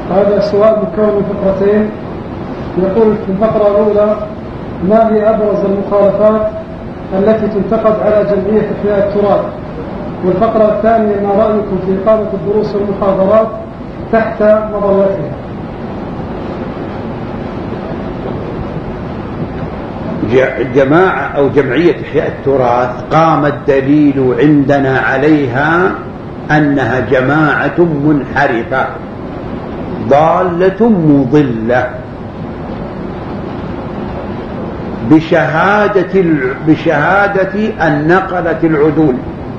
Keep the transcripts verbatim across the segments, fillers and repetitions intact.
هذا السؤال مكون من فقرتين. يقول في الفقرة الأولى: ما هي أبرز المخالفات التي تنتقد على جمعية إحياء التراث؟ والفقرة الثانية: ما رأيكم في إقامة الدروس والمحاضرات تحت مظلتها؟ جماعة أو جمعية إحياء التراث قام الدليل عندنا عليها أنها جماعة منحرفة ضالة مضلة بشهادة بشهادة النقلة العدول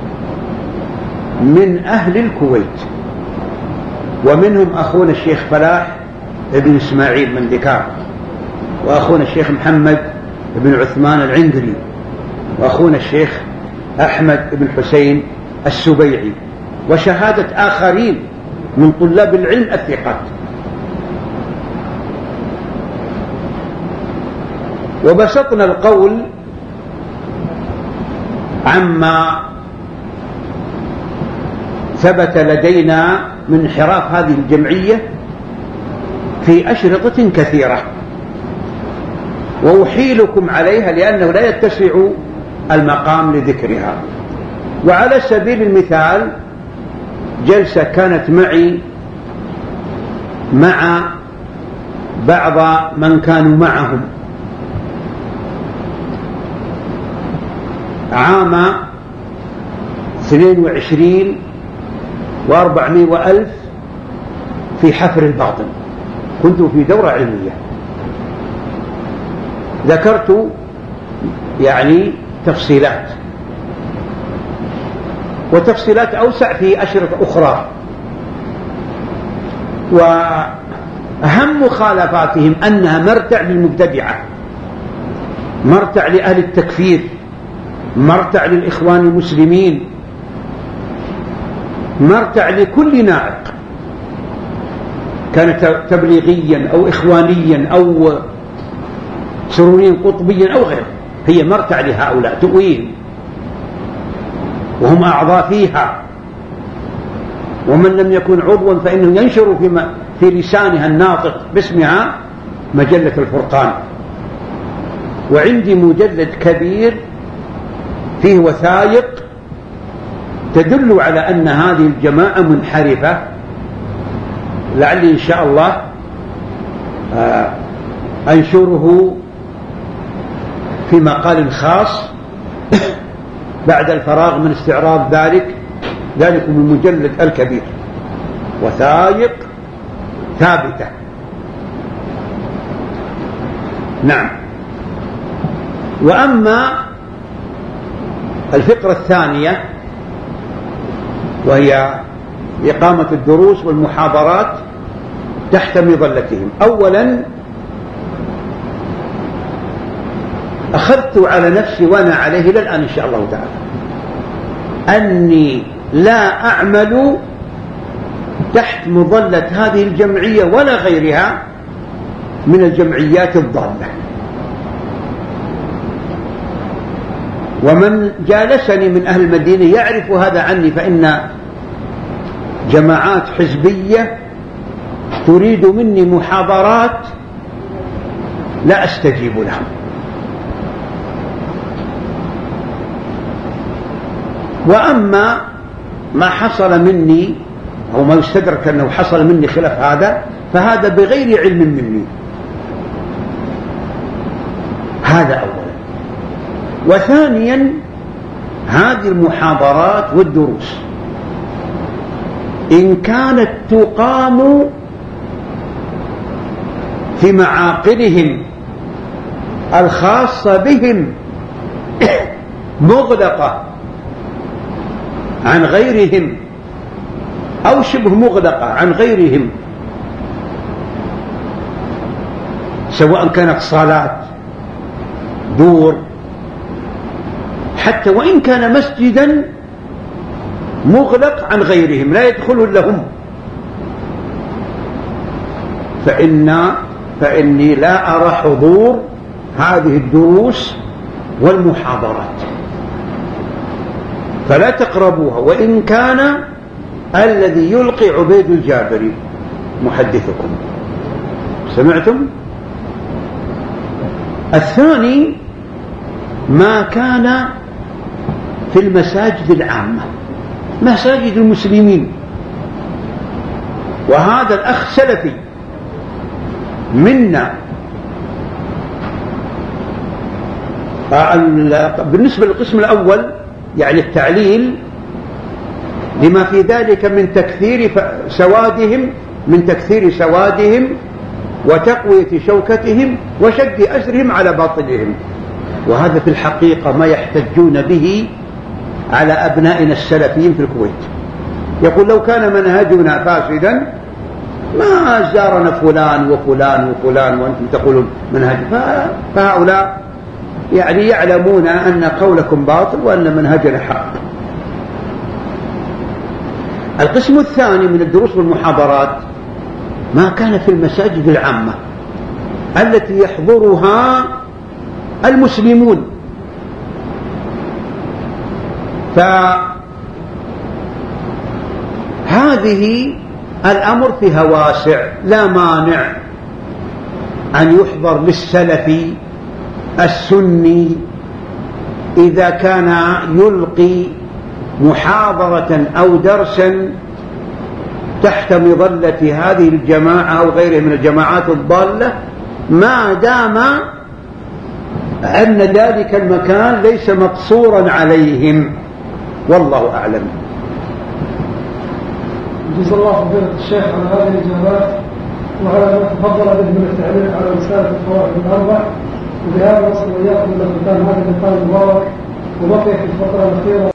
من أهل الكويت، ومنهم أخونا الشيخ فلاح ابن إسماعيل من ذكار، وأخونا الشيخ محمد بن عثمان العندري، وأخونا الشيخ أحمد بن حسين السبيعي، وشهادة آخرين من طلاب العلم الثقات. وبسطنا القول عما ثبت لدينا من انحراف هذه الجمعية في أشرطة كثيرة، وأحيلكم عليها لأنه لا يتسع المقام لذكرها. وعلى سبيل المثال جلسة كانت معي مع بعض من كانوا معهم عام اثنين وعشرين واربعمائة وألف في حفر الباطن. كنت في دورة علمية، ذكرت يعني تفصيلات وتفصيلات أوسع في أشرطة أخرى. وأهم مخالفاتهم أنها مرتع للمبتدعة، مرتع لأهل التكفير، مرتع للإخوان المسلمين، مرتع لكل ناعق كان تبليغيا أو إخوانيا أو سروريا قطبيا أو غيره. هي مرتع لهؤلاء تؤويهم، وهم أعضاء فيها، ومن لم يكن عضوا فإنه ينشر في, في لسانها الناطق باسمها مجلة الفرقان. وعندي مجلد كبير فيه وثائق تدل على أن هذه الجماعة منحرفة. لعلي إن شاء الله أنشره في مقال خاص بعد الفراغ من استعراض ذلك ذلك من المجلد الكبير، وثائق ثابتة. نعم. وأما الفقرة الثانية وهي إقامة الدروس والمحاضرات تحت مظلتهم، أولا أخذت على نفسي وأنا عليه إلى الآن إن شاء الله تعالى أني لا أعمل تحت مظلة هذه الجمعية ولا غيرها من الجمعيات الضالة. ومن جالسني من أهل المدينة يعرف هذا عني، فإن جماعات حزبية تريد مني محاضرات لا أستجيب لها. وأما ما حصل مني أو ما يستدرك أنه حصل مني خلاف هذا فهذا بغير علم مني. هذا أولا. وثانيا هذه المحاضرات والدروس إن كانت تقام في معاقلهم الخاصة بهم مغلقة عن غيرهم أو شبه مغلقة عن غيرهم، سواء كانت صالات، دور، حتى وإن كان مسجدا مغلق عن غيرهم لا يدخل إلا هم، فإن فإني لا أرى حضور هذه الدروس والمحاضرات، فلا تقربوها. وإن كان الذي يلقي عبيد الجابري محدثكم. سمعتم؟ الثاني ما كان في المساجد العامة، مساجد المسلمين، وهذا الأخ سلفي منا. بالنسبة للقسم الأول يعني التعليل لما في ذلك من تكثير سوادهم من تكثير سوادهم وتقوية شوكتهم وشد أسرهم على باطلهم، وهذا في الحقيقة ما يحتجون به على أبنائنا السلفيين في الكويت. يقول لو كان منهجنا فاسدا ما زارنا فلان وفلان وفلان وأنتم تقولون منهج. فهؤلاء يعني يعلمون أن قولكم باطل وأن منهجنا حق. القسم الثاني من الدروس والمحاضرات ما كان في المساجد العامة التي يحضرها المسلمون، فهذه الأمر فيها واسع، لا مانع أن يحضر للسلفي السني إذا كان يلقي محاضرة أو درسا تحت مظلة هذه الجماعة أو غيرها من الجماعات الضالة، ما دام أن ذلك المكان ليس مقصورا عليهم، والله أعلم. جزا الله فضيلة الشيخ على هذه الإجابات وعلى ما تفضل به من التعليق على رسالة الفوائد الأربع. وبهذا نصل وإياكم إلى ختام هذا اللقاء المبارك، وبقي في الفترة الأخيرة